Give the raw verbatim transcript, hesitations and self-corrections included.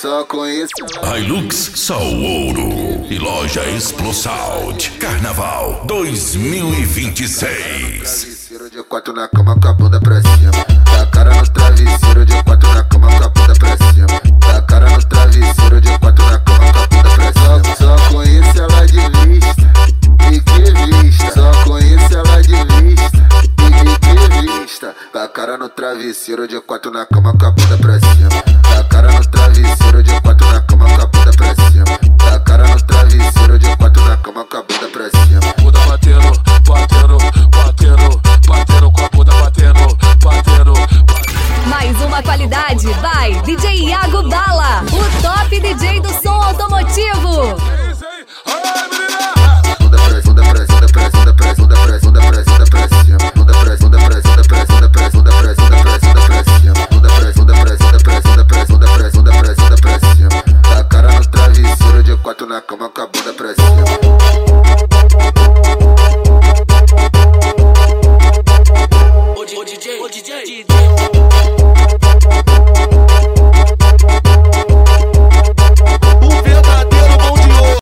Só conheço Hilux Sol Ouro e Loja Explosalt Carnaval dois mil e vinte e seis. travesseiro de quatro na cama com a bunda pra cima. Dá cara no travesseiro de quatro na cama com a bunda pra cima. Dá cara no travesseiro de quatro na cama com a bunda pra cima. Só conheço ela de vista, e que vista. Só conheço ela de vista, e que vista. Dá cara no travesseiro de quatro na cama com a bunda pra cima. Dá cara no travesseiro de quatro na cama com a bunda pra cima. Dá cara no travesseiro de quatro na cama com a bunda pra cima. Bunda batendo, batendo, batendo, batendo com a bunda batendo, batendo, batendo. Mais uma qualidade, vai, D J Iago Bala, o top D J do som automotivo. É isso aí, ai menina! Bunda pra bunda pra bunda pra bunda pra bunda pra bunda pra bunda pra cima. Bunda pra bunda pra bunda pra bunda pra bunda pra bunda pra bunda pra cima. Bunda pra bunda pra bunda pra bunda pra bunda pra bunda pra bunda pra cima. Dá cara no travesseiro de quatro na cama com a bunda pra cima.